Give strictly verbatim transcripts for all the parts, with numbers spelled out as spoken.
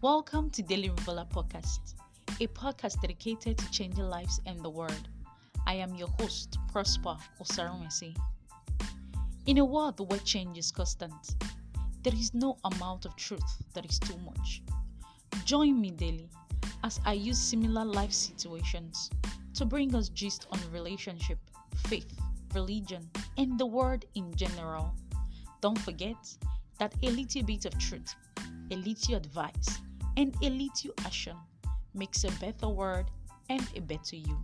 Welcome to Daily Revealer Podcast, a podcast dedicated to changing lives and the world. I am your host, Prosper Osarumesi. In a world where change is constant, there is no amount of truth that is too much. Join me daily as I use similar life situations to bring us gist on relationship, faith, religion, and the world in general. Don't forget that a little bit of truth, a little advice, and a little action makes a better world and a better you.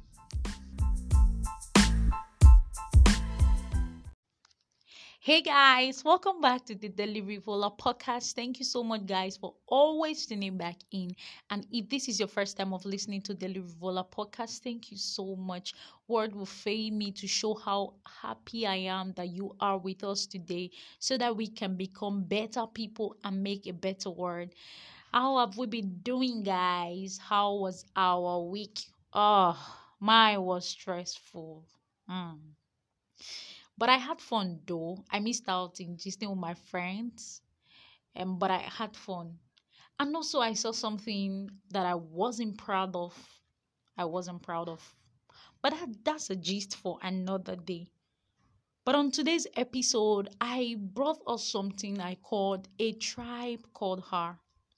Hey guys, welcome back to the Daily Revealer podcast. Thank you so much, guys, for always tuning back in. And if this is your first time of listening to Daily Revealer podcast, thank you so much. Word will fail me to show how happy I am that you are with us today, so that we can become better people and make a better world. How have we been doing, guys? How was our week? Oh, mine was stressful. Mm. But I had fun though. I missed out in gisting with my friends, um, but I had fun. And also, I saw something that I wasn't proud of. I wasn't proud of. But that, that's a gist for another day. But on today's episode, I brought us something I called A Tribe Called Her.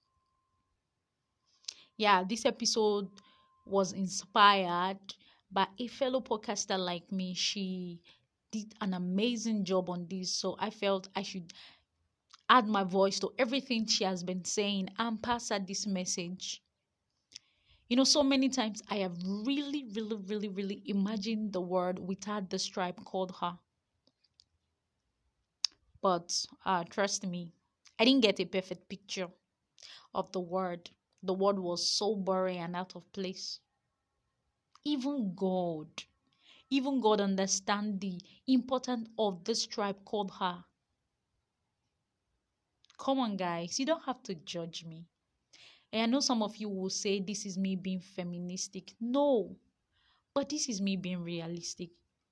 Yeah, this episode was inspired by a fellow podcaster like me. She did an amazing job on this, so I felt I should add my voice to everything she has been saying and pass her this message. You know, so many times I have really, really, really, really imagined the world without the tribe called her. But uh, trust me, I didn't get a perfect picture of the word. The word was so boring and out of place. Even God, even God understand the importance of this tribe called her. Come on, guys, you don't have to judge me. And I know some of you will say this is me being feministic. No, but this is me being realistic.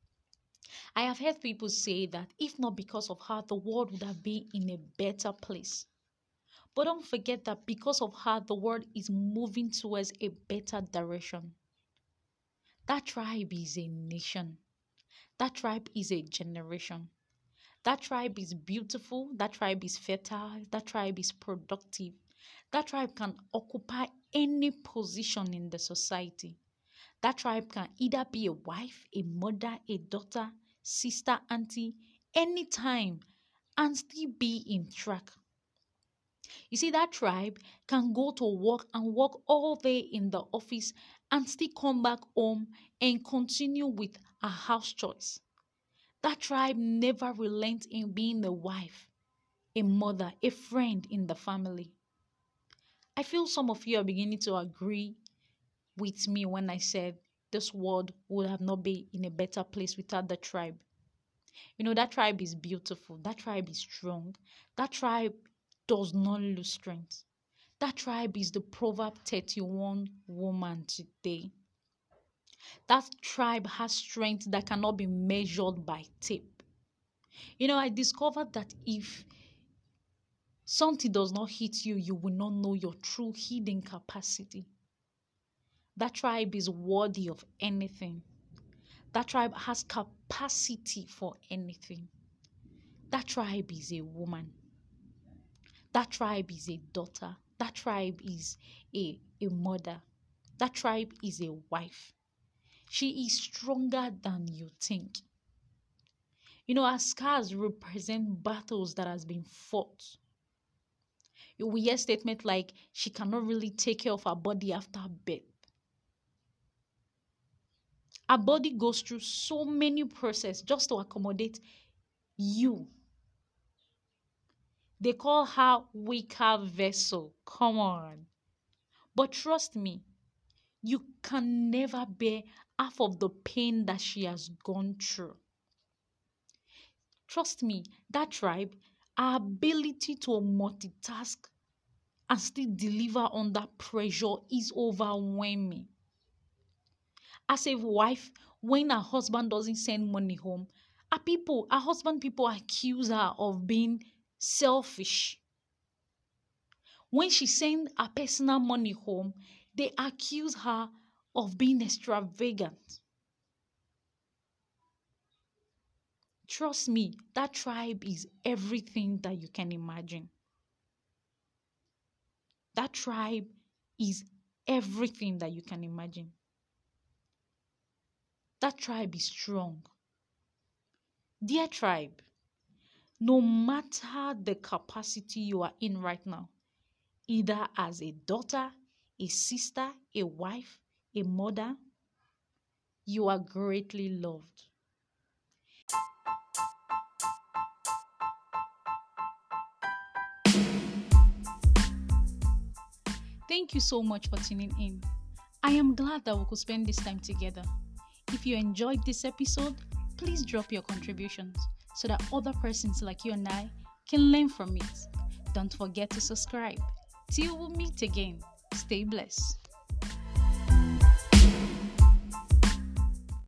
I have heard people say that if not because of her, the world would have been in a better place. But don't forget that because of her, the world is moving towards a better direction. That tribe is a nation. That tribe is a generation. That tribe is beautiful. That tribe is fertile. That tribe is productive. That tribe can occupy any position in the society. That tribe can either be a wife, a mother, a daughter, sister, auntie, anytime, and still be in track. You see, that tribe can go to work and work all day in the office and still come back home and continue with a house chores. That tribe never relents in being a wife, a mother, a friend in the family. I feel some of you are beginning to agree with me when I said this world would have not been in a better place without the tribe. You know, that tribe is beautiful. That tribe is strong. That tribe does not lose strength. That tribe is the Proverb thirty-one woman today. That tribe has strength that cannot be measured by tape. You know, I discovered that if something does not hit you, you will not know your true hidden capacity. That tribe is worthy of anything. That tribe has capacity for anything. That tribe is a woman. That tribe is a daughter. That tribe is a, a mother. That tribe is a wife. She is stronger than you think. You know, her scars represent battles that has been fought. You will hear statements like she cannot really take care of her body after birth. Our body goes through so many processes just to accommodate you. They call her weaker vessel. Come on. But trust me, you can never bear half of the pain that she has gone through. Trust me, that tribe, our ability to multitask and still deliver under pressure is overwhelming. As a wife, when her husband doesn't send money home, her people, her husband people accuse her of being selfish. When she sent her personal money home, they accuse her of being extravagant. Trust me, that tribe is everything that you can imagine. That tribe is everything that you can imagine. That tribe is strong. Dear tribe, no matter the capacity you are in right now, either as a daughter, a sister, a wife, a mother, you are greatly loved. Thank you so much for tuning in. I am glad that we could spend this time together. If you enjoyed this episode, please drop your contributions so that other persons like you and I can learn from it. Don't forget to subscribe. Till we meet again, stay blessed.